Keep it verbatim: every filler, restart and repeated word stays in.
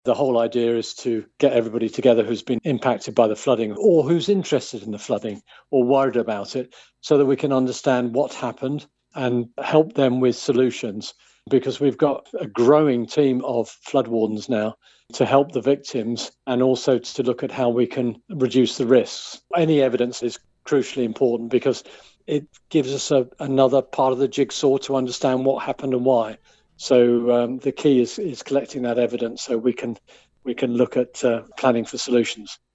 The whole idea is to get everybody together who's been impacted by the flooding or who's interested in the flooding or worried about it, so that we can understand what happened and help them with solutions. Because we've got a growing team of flood wardens now to help the victims and also to look at how we can reduce the risks. Any evidence is crucially important because it gives us a, another part of the jigsaw to understand what happened and why. So um, the key is, is collecting that evidence so we can we can look at uh, planning for solutions.